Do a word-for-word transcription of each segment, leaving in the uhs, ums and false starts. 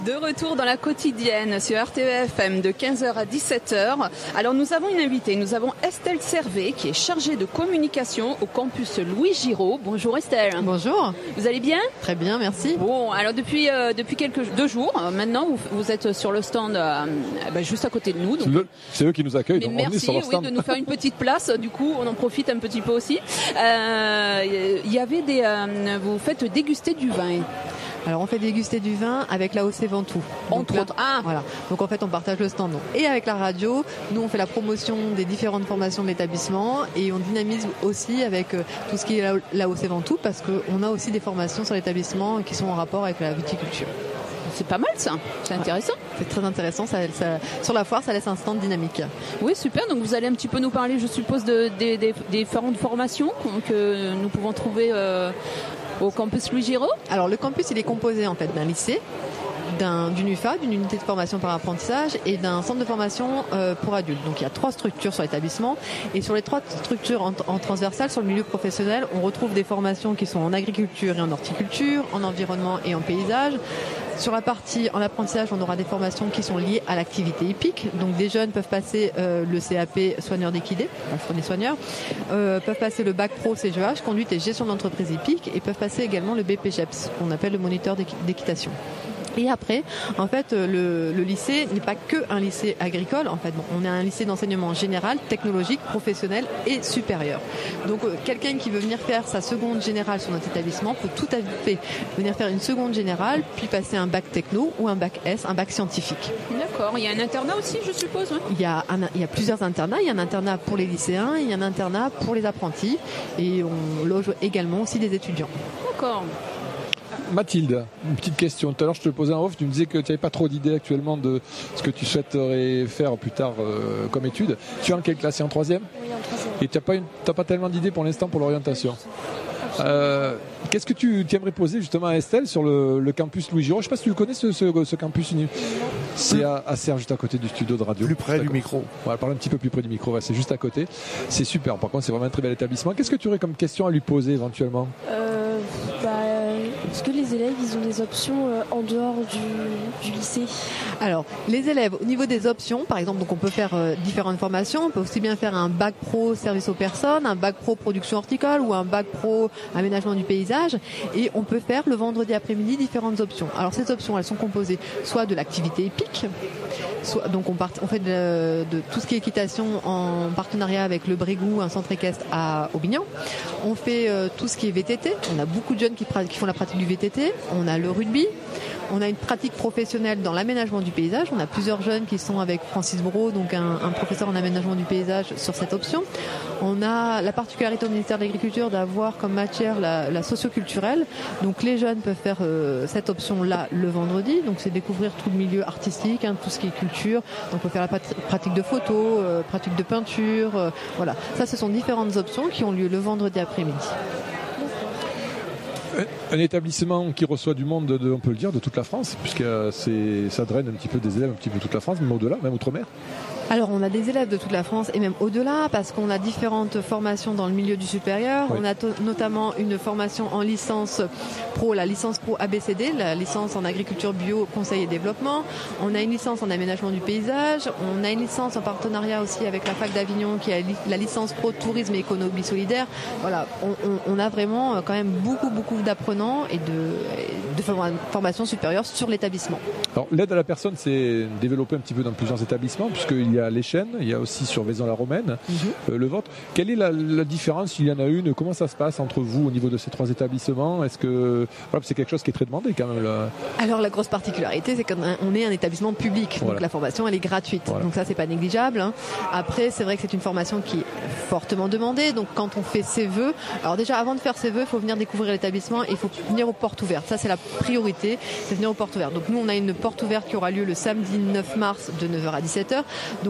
De retour dans la quotidienne sur R T E F M de quinze heures à dix-sept heures. Alors nous avons une invitée, nous avons Estelle Servet qui est chargée de communication au campus Louis Giraud. Bonjour Estelle. Bonjour. Vous allez bien ? Très bien, merci. Bon, alors depuis euh, depuis quelques deux jours, euh, maintenant vous, vous êtes sur le stand euh, bah, juste à côté de nous. Donc, le, c'est eux qui nous accueillent. Mais donc merci on est sur leur stand. Oui, de nous faire une petite place. Du coup, on en profite un petit peu aussi. Il euh, y avait des, euh, vous faites déguster du vin. Alors on fait déguster du vin avec l'A O C Ventoux. Entre autres. Ah. Voilà. Donc en fait on partage le stand. Donc. Et avec la radio, nous on fait la promotion des différentes formations de l'établissement et on dynamise aussi avec euh, tout ce qui est l'A O C Ventoux parce qu'on a aussi des formations sur l'établissement qui sont en rapport avec la viticulture. C'est pas mal ça, c'est intéressant. C'est très intéressant, ça, ça, sur la foire ça laisse un stand dynamique. Oui super, donc vous allez un petit peu nous parler je suppose de, de, de, des différentes formations que nous pouvons trouver euh, au campus Louis Giraud. Alors le campus il est composé en fait d'un lycée, d'un, d'une U F A, d'une unité de formation par apprentissage et d'un centre de formation euh, pour adultes. Donc il y a trois structures sur l'établissement et sur les trois structures en, en transversale sur le milieu professionnel, on retrouve des formations qui sont en agriculture et en horticulture, en environnement et en paysage. Sur la partie en apprentissage, on aura des formations qui sont liées à l'activité hippique. Donc des jeunes peuvent passer euh, le C A P soigneur d'équidés, enfin des soigneurs, euh, peuvent passer le bac pro C G H, conduite et gestion d'entreprise hippique, et peuvent passer également le B P G E P S, qu'on appelle le moniteur d'équitation. Et après, en fait, le, le lycée n'est pas que un lycée agricole. En fait, bon, on est un lycée d'enseignement général, technologique, professionnel et supérieur. Donc, euh, quelqu'un qui veut venir faire sa seconde générale sur notre établissement peut tout à fait venir faire une seconde générale, puis passer un bac techno ou un bac S, un bac scientifique. D'accord. Il y a un internat aussi, je suppose. Hein. Il y a un, il y a plusieurs internats. Il y a un internat pour les lycéens, il y a un internat pour les apprentis, et on loge également aussi des étudiants. D'accord. Mathilde, une petite question. Tout à l'heure, je te posais en off, tu me disais que tu n'avais pas trop d'idées actuellement de ce que tu souhaiterais faire plus tard euh, comme étude. Tu es en quelle classe ? En troisième ? Oui, en troisième. Et tu n'as pas, une, t'as pas tellement d'idées pour l'instant pour l'orientation. Euh, qu'est-ce que tu aimerais poser justement à Estelle sur le, le campus Louis Giraud ? Je ne sais pas si tu le connais ce, ce, ce campus uni. C'est à, à Serres, juste à côté du studio de radio. Plus près D'accord. du micro. On va parler un petit peu plus près du micro, ouais, c'est juste à côté. C'est super, par contre c'est vraiment un très bel établissement. Qu'est-ce que tu aurais comme question à lui poser éventuellement ? euh, bah, Est-ce que les élèves ils ont des options euh, en dehors du, du lycée ? Alors, les élèves, au niveau des options, par exemple, donc on peut faire euh, différentes formations. On peut aussi bien faire un bac pro service aux personnes, un bac pro production horticole ou un bac pro aménagement du paysage. Et on peut faire le vendredi après-midi différentes options. Alors, ces options, elles sont composées soit de l'activité hippique, soit, donc on, part, on fait de, de tout ce qui est équitation en partenariat avec le Brégou, un centre équestre à Aubignan. On fait euh, tout ce qui est V T T. On a beaucoup de jeunes qui, qui font la pratique du V T T. On a le rugby. On a une pratique professionnelle dans l'aménagement du paysage. On a plusieurs jeunes qui sont avec Francis Brault, donc un, un professeur en aménagement du paysage sur cette option. On a la particularité au ministère de l'Agriculture d'avoir comme matière la, la socioculturelle. Donc les jeunes peuvent faire euh, cette option-là le vendredi. Donc c'est découvrir tout le milieu artistique, hein, tout ce qui est culture. Donc on peut faire la pratique de photo, euh, pratique de peinture. Euh, voilà. Ça, ce sont différentes options qui ont lieu le vendredi après-midi. Un établissement qui reçoit du monde, de, on peut le dire, de toute la France, puisque c'est, ça draine un petit peu des élèves un petit peu de toute la France, même au-delà, même outre-mer. Alors on a des élèves de toute la France et même au-delà parce qu'on a différentes formations dans le milieu du supérieur. Oui. On a to- notamment une formation en licence pro, la licence pro A B C D, la licence en agriculture bio, conseil et développement. On a une licence en aménagement du paysage. On a une licence en partenariat aussi avec la fac d'Avignon qui a la licence pro tourisme et économie solidaire. Voilà, on, on, on a vraiment quand même beaucoup beaucoup d'apprenants et de, de formations supérieures sur l'établissement. Alors l'aide à la personne s'est développée un petit peu dans plusieurs établissements puisqu'il y a les Chênes, il y a aussi sur Vaison-la-Romaine, mmh. euh, le vôtre. Quelle est la, la différence, s'il y en a une ? Comment ça se passe entre vous au niveau de ces trois établissements ? Est-ce que voilà, c'est quelque chose qui est très demandé quand même là. Alors la grosse particularité, c'est qu'on est un établissement public, voilà. Donc la formation elle est gratuite, voilà. Donc ça c'est pas négligeable. Hein. Après c'est vrai que c'est une formation qui est fortement demandée, donc quand on fait ses vœux, alors déjà avant de faire ses vœux, il faut venir découvrir l'établissement et il faut venir aux portes ouvertes. Ça c'est la priorité, c'est venir aux portes ouvertes. Donc nous on a une porte ouverte qui aura lieu le samedi neuf mars de neuf heures à dix-sept heures. Donc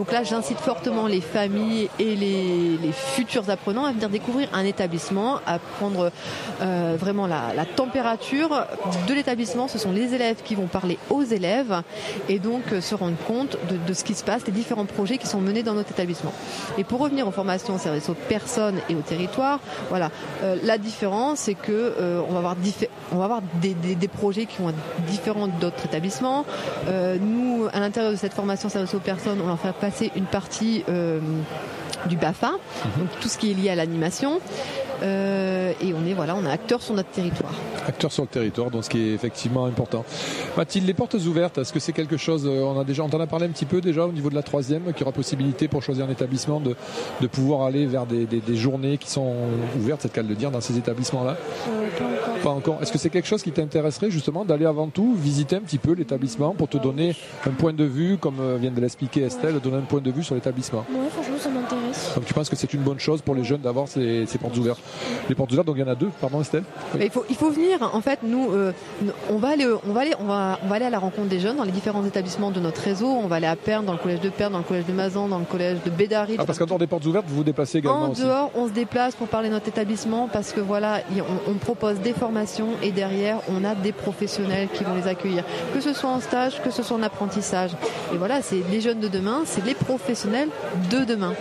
donc là, j'incite fortement les familles et les, les futurs apprenants à venir découvrir un établissement, à prendre euh, vraiment la, la température de l'établissement. Ce sont les élèves qui vont parler aux élèves et donc euh, se rendre compte de, de ce qui se passe, des différents projets qui sont menés dans notre établissement. Et pour revenir aux formations au service aux personnes et au territoire, voilà, euh, la différence, c'est que euh, on va avoir, diffé- on va avoir des, des, des projets qui vont être différents d'autres établissements. Euh, nous, à l'intérieur de cette formation service aux personnes, on va faire passer une partie euh, du BAFA, mmh. donc tout ce qui est lié à l'animation. Euh, et on est voilà, on est acteur sur notre territoire. Acteur sur le territoire, donc ce qui est effectivement important. Mathilde, les portes ouvertes, est-ce que c'est quelque chose, on a déjà, on en a parlé un petit peu déjà au niveau de la troisième, qu'il y aura possibilité pour choisir un établissement de, de pouvoir aller vers des, des, des journées qui sont ouvertes, c'est le cas de le dire, dans ces établissements-là? euh, Pas encore. Pas encore. Est-ce que c'est quelque chose qui t'intéresserait justement d'aller avant tout visiter un petit peu l'établissement pour te donner un point de vue, comme vient de l'expliquer Estelle, donner un point de vue sur l'établissement? Ouais, franchement, ça m'intéresse. Donc tu penses que c'est une bonne chose pour les jeunes d'avoir ces, ces portes ouvertes? Les portes ouvertes, donc il y en a deux, pardon Estelle. Oui. Il faut, il faut venir. En fait, nous, euh, on va aller, on va aller, on va, on va aller à la rencontre des jeunes dans les différents établissements de notre réseau. On va aller à Pernes, dans le collège de Pernes, dans le collège de Mazan, dans le collège de Bédaride. Ah, parce qu'en dehors des portes ouvertes, vous vous déplacez également En aussi. dehors, on se déplace pour parler de notre établissement parce que voilà, on, on propose des formations et derrière, on a des professionnels qui vont les accueillir, que ce soit en stage, que ce soit en apprentissage. Et voilà, c'est les jeunes de demain, c'est les professionnels de demain.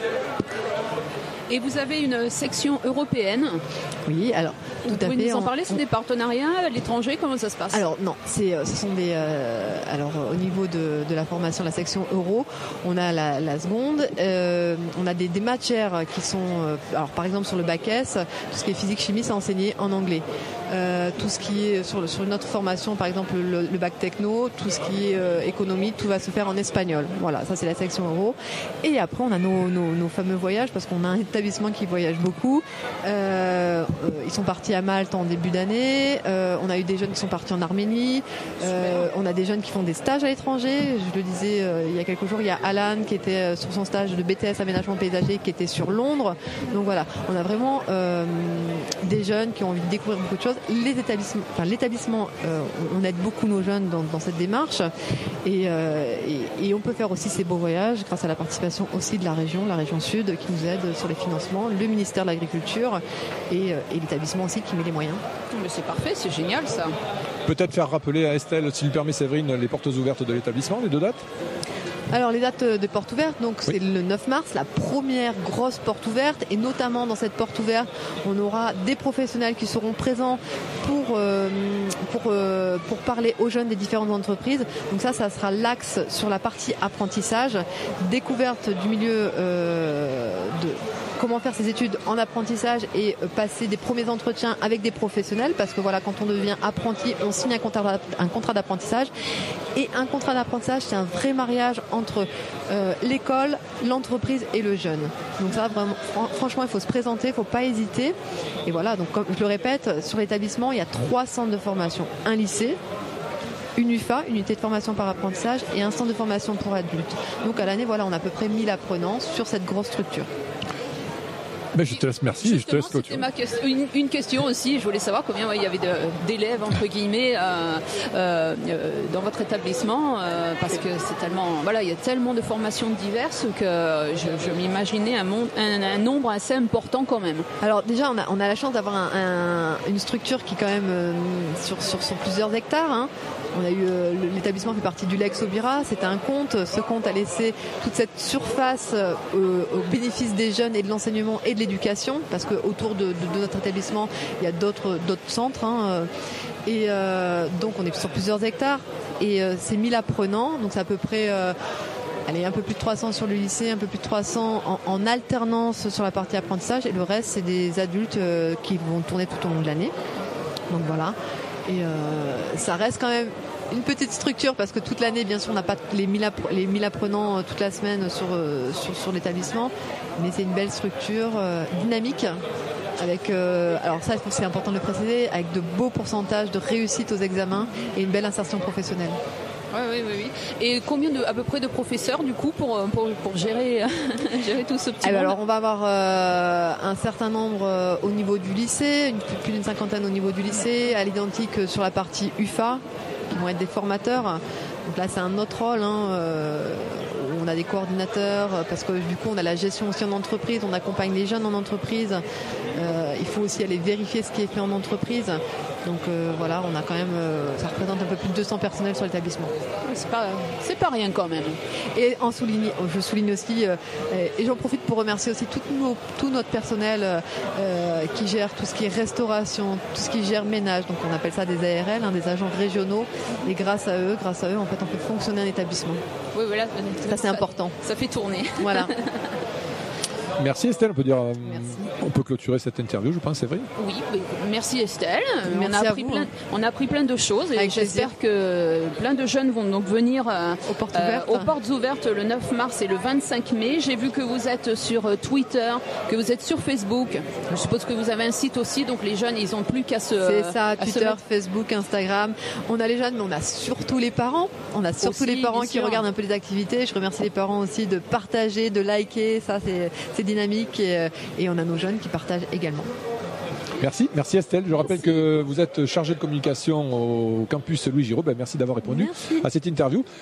Et vous avez une section européenne. Oui, alors vous tout à pouvez fait. nous en on, parler, c'est on... des partenariats à l'étranger, comment ça se passe? Alors non, c'est, ce sont des. Euh, alors au niveau de, de la formation, la section euro, on a la, la seconde, euh, on a des, des matières qui sont, euh, alors par exemple sur le bac S, tout ce qui est physique, chimie, c'est enseigné en anglais. Euh, tout ce qui est sur, sur une autre formation, par exemple le, le bac techno, tout ce qui est euh, économie, tout va se faire en espagnol. Voilà, ça c'est la section euro. Et après on a nos, nos, nos fameux voyages parce qu'on a un établissement qui voyage beaucoup. Euh, euh, ils sont partis à Malte en début d'année. Euh, on a eu des jeunes qui sont partis en Arménie. Euh, on a des jeunes qui font des stages à l'étranger. Je le disais euh, il y a quelques jours, il y a Alan qui était euh, sur son stage de B T S aménagement paysager qui était sur Londres. Donc voilà, on a vraiment euh, des jeunes qui ont envie de découvrir beaucoup de choses. Les établissements, enfin l'établissement, euh, on aide beaucoup nos jeunes dans, dans cette démarche et, euh, et, et on peut faire aussi ces beaux voyages grâce à la participation aussi de la région, la région sud qui nous aide sur les financements, le ministère de l'Agriculture et, et l'établissement aussi qui met les moyens. Mais c'est parfait, c'est génial ça. Peut-être faire rappeler à Estelle, s'il lui permet Séverine, les portes ouvertes de l'établissement, les deux dates. Alors les dates de porte ouverte, donc oui. c'est le neuf mars, la première grosse porte ouverte et notamment dans cette porte ouverte, on aura des professionnels qui seront présents pour euh, pour euh, pour parler aux jeunes des différentes entreprises. Donc ça, ça sera l'axe sur la partie apprentissage, découverte du milieu euh, de comment faire ses études en apprentissage et passer des premiers entretiens avec des professionnels parce que voilà, quand on devient apprenti, on signe un contrat, un contrat d'apprentissage et un contrat d'apprentissage, c'est un vrai mariage entre euh, l'école, l'entreprise et le jeune. Donc ça, vraiment, franchement, il faut se présenter, il ne faut pas hésiter. Et voilà, donc comme je le répète, sur l'établissement, il y a trois centres de formation, un lycée, une U F A, unité de formation par apprentissage, et un centre de formation pour adultes. Donc à l'année, voilà, on a à peu près mille apprenants sur cette grosse structure. Mais je te laisse, merci. Justement, je te laisse c'était ma question, une, une question aussi. Je voulais savoir combien ouais, il y avait de, d'élèves entre guillemets euh, euh, dans votre établissement, euh, parce que c'est tellement, voilà, il y a tellement de formations diverses que je, je m'imaginais un, monde, un, un nombre assez important quand même. Alors déjà, on a, on a la chance d'avoir un, un, une structure qui est quand même euh, sur, sur, sur plusieurs hectares. Hein. On a eu euh, l'établissement fait partie du Lex Obira, c'était un compte. Ce compte a laissé toute cette surface euh, au bénéfice des jeunes et de l'enseignement et de l'éducation, parce que autour de, de, de notre établissement, il y a d'autres d'autres centres. Hein, et euh, donc on est sur plusieurs hectares et euh, c'est mille apprenants, donc c'est à peu près. Euh, Allez, un peu plus de trois cents sur le lycée, un peu plus de trois cents en, en alternance sur la partie apprentissage, et le reste c'est des adultes euh, qui vont tourner tout au long de l'année. Donc voilà. Et euh, ça reste quand même une petite structure parce que toute l'année, bien sûr, on n'a pas les mille, app- les mille apprenants euh, toute la semaine sur, euh, sur, sur l'établissement, mais c'est une belle structure euh, dynamique. Avec, euh, alors ça, c'est important de le préciser, avec de beaux pourcentages de réussite aux examens et une belle insertion professionnelle. Oui, oui, oui, oui. Et combien de, à peu près de professeurs du coup pour, pour, pour gérer, gérer tout ce petit eh monde? ben alors on va avoir euh, un certain nombre euh, au niveau du lycée, une, plus d'une cinquantaine au niveau du lycée, à l'identique sur la partie U F A, qui vont être des formateurs. Donc là, c'est un autre rôle. Hein, euh, on a des coordinateurs parce que du coup, on a la gestion aussi en entreprise. On accompagne les jeunes en entreprise. Euh, il faut aussi aller vérifier ce qui est fait en entreprise. Donc euh, voilà, on a quand même, euh, ça représente un peu plus de deux cents personnels sur l'établissement. C'est pas, c'est pas rien quand même. Et en souligne, je souligne aussi, euh, et j'en profite pour remercier aussi tout, nos, tout notre personnel euh, qui gère tout ce qui est restauration, tout ce qui gère ménage. Donc on appelle ça des A R L, hein, des agents régionaux. Et grâce à eux, grâce à eux, en fait, on fait fonctionner un établissement. Oui, voilà. Ça c'est important. Ça fait tourner. Voilà. Merci Estelle, on peut dire, euh, Merci. on peut clôturer cette interview, je pense, c'est vrai. Oui, oui, merci Estelle. Merci on, a à appris vous. plein, on a appris plein de choses et Avec j'espère que plein de jeunes vont donc venir euh, Aux portes euh, ouvertes. aux portes ouvertes le neuf mars et le vingt-cinq mai. J'ai vu que vous êtes sur euh, Twitter, que vous êtes sur Facebook. Je suppose que vous avez un site aussi, donc les jeunes, ils n'ont plus qu'à se... C'est ça, à se Twitter, mettre- Facebook, Instagram. On a les jeunes, mais on a surtout les parents. On a surtout Aussi, les parents bien qui sûr. regardent un peu les activités. Je remercie les parents aussi de partager, de liker. Ça, c'est, c'est dynamique. Et, euh, et on a nos jeunes qui partagent également. Merci, merci Estelle. Je rappelle que vous êtes chargée de communication au campus Louis Giraud. Ben, merci d'avoir répondu Merci. à cette interview.